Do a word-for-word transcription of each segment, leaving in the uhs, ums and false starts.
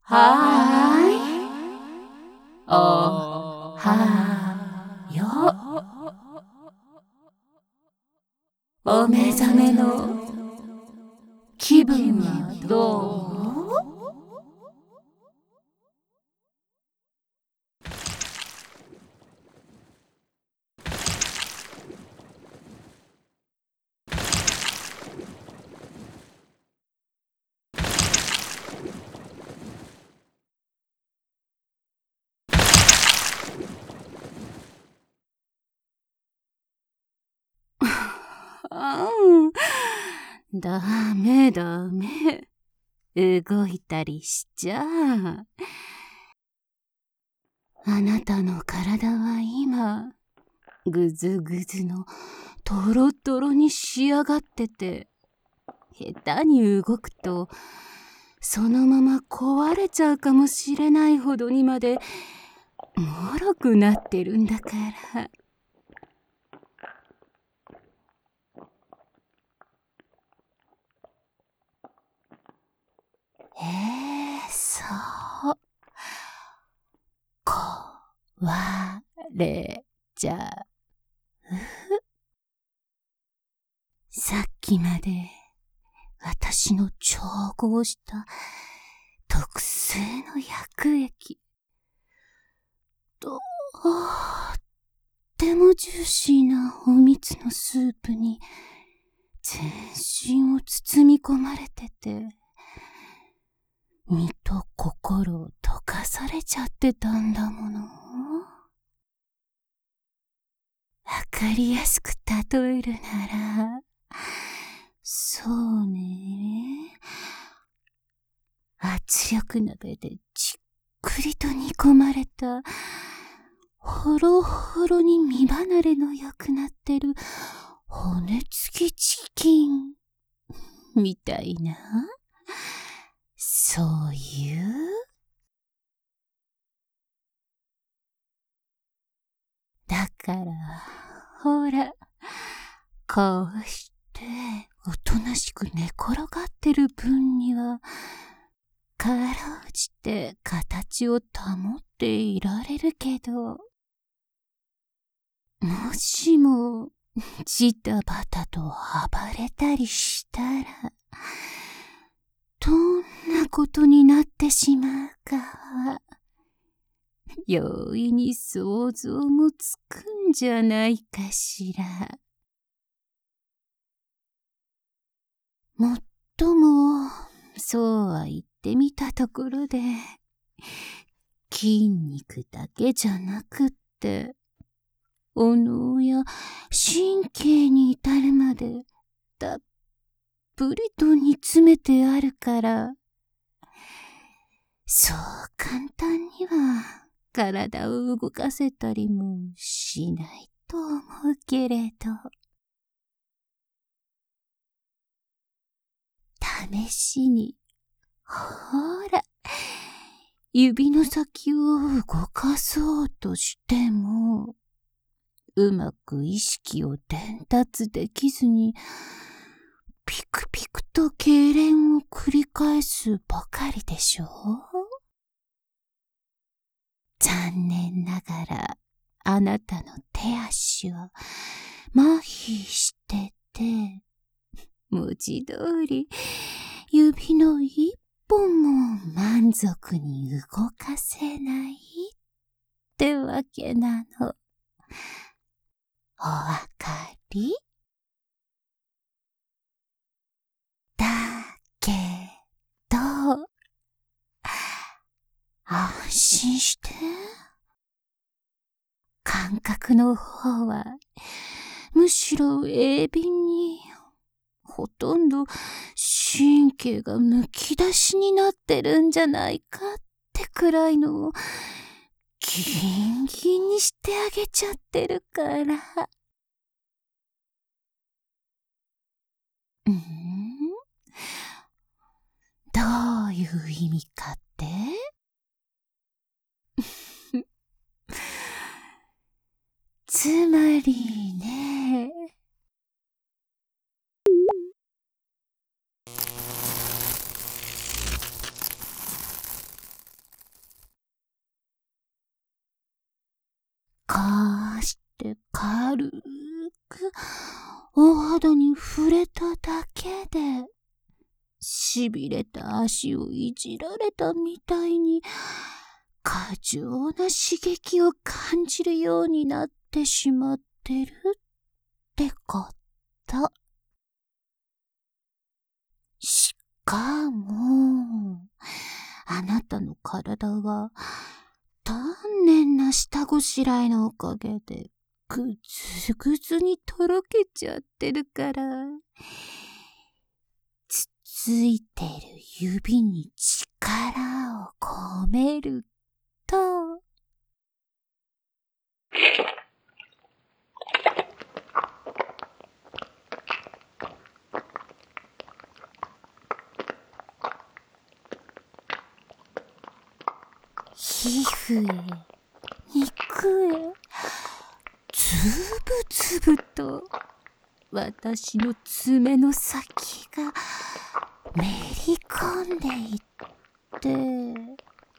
はーい。おはよう。お目覚めの気分はどう？あん、ダメダメ。動いたりしちゃあ。あなたの体は今、ぐずぐずのトロトロに仕上がってて、下手に動くと、そのまま壊れちゃうかもしれないほどにまで、もろくなってるんだから。ええ、そう。壊れちゃう。さっきまで私の調合した特製の薬液。とってもジューシーなお蜜のスープに全身を包み込まれてて、身と心を溶かされちゃってたんだもの。わかりやすく例えるなら、そうね。圧力鍋でじっくりと煮込まれた、ほろほろに身離れの良くなってる骨付きチキンみたいな、そういう。だからほら、こうしておとなしく寝転がってる分にはかろうじて形を保っていられるけど、もしもジタバタと暴れたりしたら、どんなことになってしまうかは、容易に想像もつくんじゃないかしら。もっとも、そうは言ってみたところで、筋肉だけじゃなくって、お脳や神経に至るまでたっぷりと煮詰めてあるから、そう簡単には体を動かせたりもしないと思うけれど、試しに、ほら、指の先を動かそうとしても、うまく意識を伝達できずに、ピクピクと痙攣を繰り返すばかりでしょう？残念ながら、あなたの手足は麻痺してて、文字通り指の一本も満足に動かせないってわけなの。おわかり？だけど、安心して。感覚の方は、むしろ鋭敏に、ほとんど神経がむき出しになってるんじゃないかってくらいの、ギンギンにしてあげちゃってるから。んーどういう意味かってつまりね、 こうして軽くお肌に触れただけで、しびれた足をいじられたみたいに過剰な刺激を感じるようになってしまってるってこと。しかも、あなたの体は丹念な下ごしらえのおかげでぐずぐずにとろけちゃってるから、つついてる指に力を込めると、皮膚へ、肉へ、つぶつぶと私の爪の先がめり込んでいって、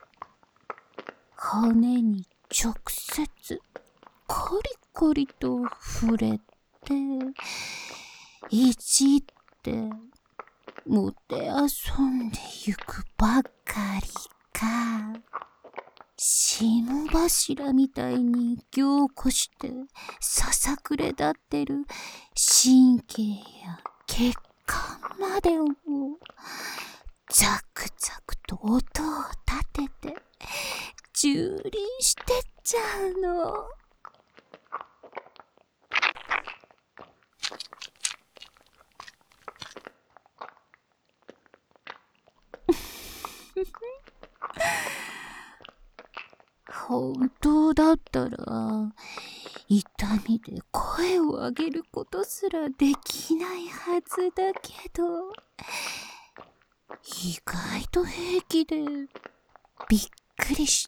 骨に直接コリコリと触れて、いじってもてあそんでゆくばかりか、霜柱みたいに凝固してささくれ立ってる神経や血管までをザクザクと音を立てて蹂躙してっちゃうの。本当だったら痛みで声を上げることすらできないはずだけど、意外と平気でびっくりした。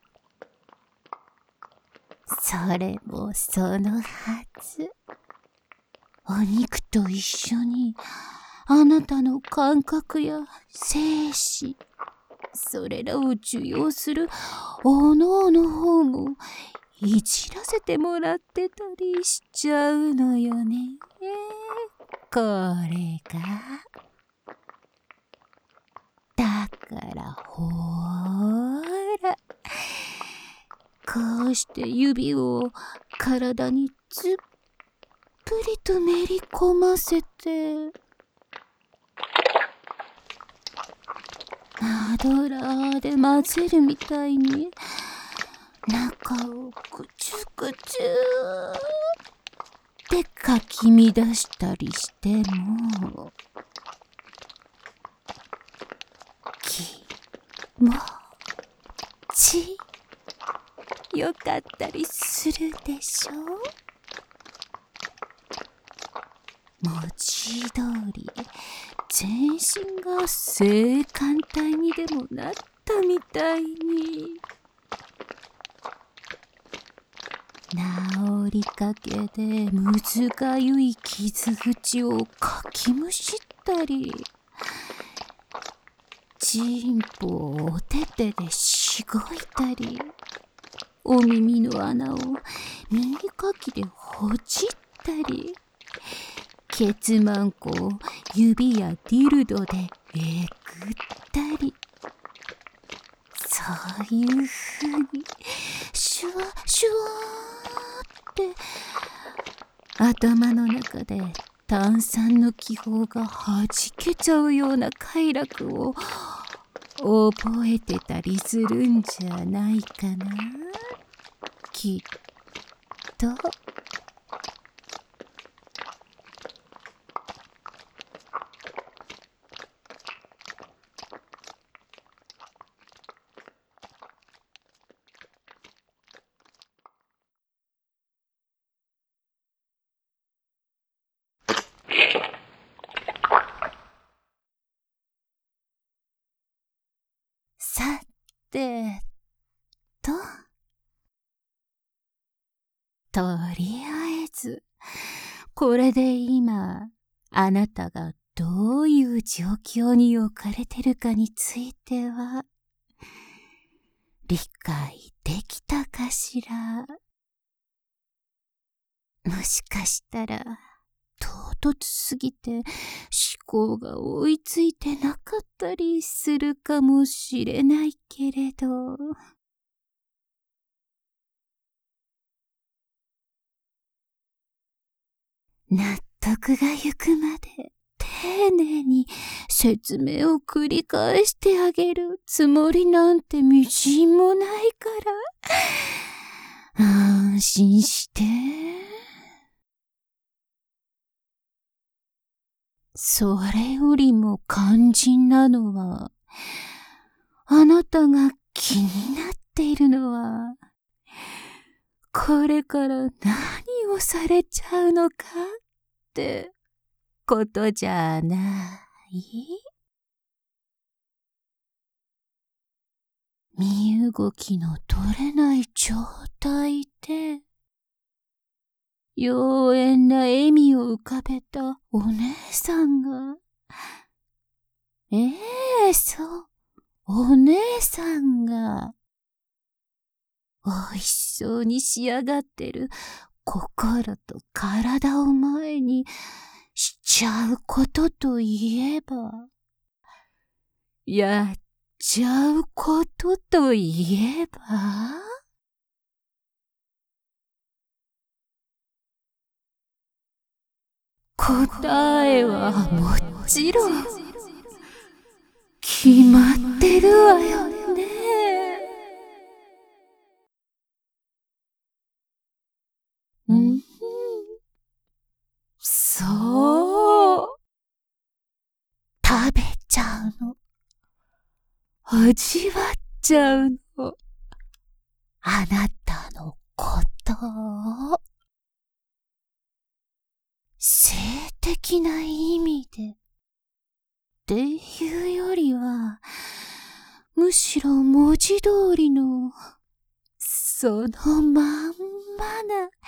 それもそのはず。お肉と一緒にあなたの感覚や精子、それらを受容するお脳の方もいじらせてもらってたりしちゃうのよね。これがだからほーら、こうして指を体につっぷりとめり込ませて、マドラーで混ぜるみたいに中をぐちゅぐちゅってかき乱したりしても気持ちよかったりするでしょ。文字通り全身が性感帯にでもなったみたいに、治りかけでむずがゆい傷口をかきむしったり、チンポをお手手でしごいたり、お耳の穴を耳かきでほじったり、ケツマンコを指やディルドでえぐったり、そういう風にシュワシュワーって頭の中で炭酸の気泡がはじけちゃうような快楽を覚えてたりするんじゃないかな、きっと。さてと、とりあえずこれで今あなたがどういう状況に置かれてるかについては理解できたかしら。 もしかしたら、唐突すぎて思考が追いついてなかったりするかもしれないけれど。納得がゆくまで丁寧に説明を繰り返してあげるつもりなんてみじんもないから、安心して。それよりも肝心なのは、あなたが気になっているのは、これから何をされちゃうのかってことじゃない？身動きの取れない状態で、妖艶な笑みを浮かべたお姉さんが、ええそう、お姉さんが、おいしそうに仕上がってる心と体を前にしちゃうことといえば、やっちゃうことといえば、答えはもちろん決まってるわよね。うん、そう。食べちゃうの。味わっちゃうの。あなたのことを。性的な意味で。っていうよりは、むしろ文字通りの、そのまんまな